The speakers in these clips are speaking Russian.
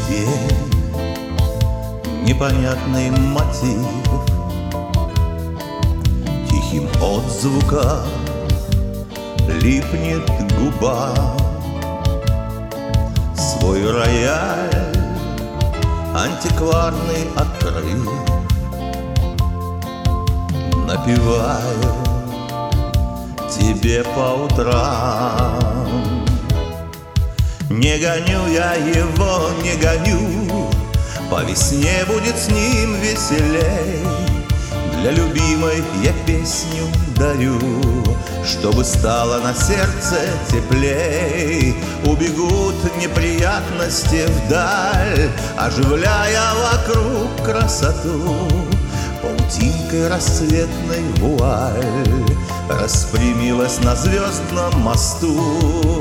день, непонятный мотив, тихим отзвуком липнет губа. Свой рояль антикварный открыв, напеваю тебе по утрам. Не гоню я его, не гоню, по весне будет с ним веселей. Для любимой я песню дарю, чтобы стало на сердце теплей. Убегут неприятности вдаль, оживляя вокруг красоту. Паутинкой рассветной вуаль распрямилась на звездном мосту.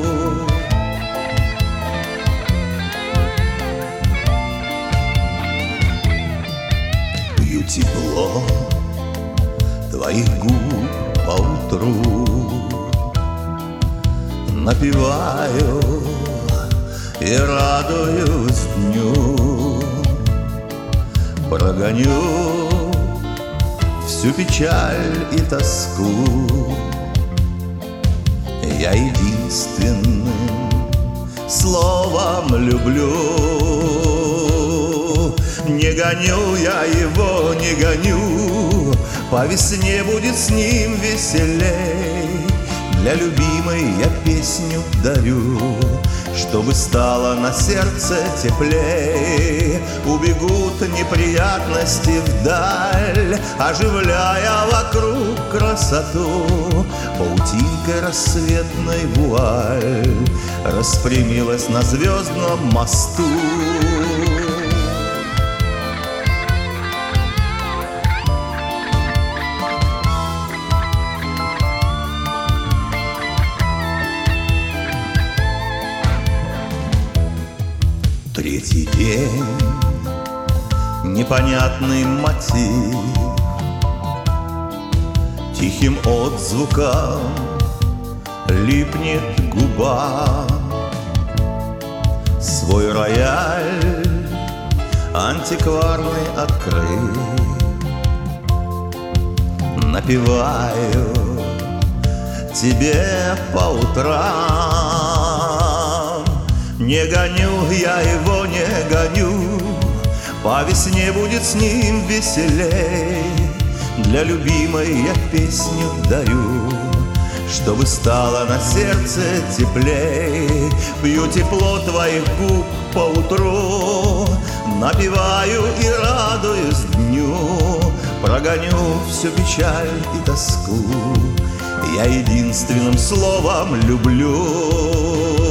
Пью тепло твоих губ поутру, напеваю и радуюсь дню. Прогоню всю печаль и тоску. Я единственным словом люблю. Не гоню я его, не гоню, по весне будет с ним веселей. Для любимой я песню дарю, чтобы стало на сердце теплей. Убегут неприятности вдаль, оживляя вокруг красоту. Паутинкой рассветной вуаль распрямилась на звездном мосту. Третий день, непонятный мотив, тихим отзвуком липнет губа. Свой рояль антикварный открыт, напеваю тебе по утрам. Не гоню я его, не гоню, по весне будет с ним веселей. Для любимой я песню дарю, чтобы стало на сердце теплей. Пью тепло твоих губ поутру, напеваю и радуюсь дню. Прогоню всю печаль и тоску, я единственным словом люблю.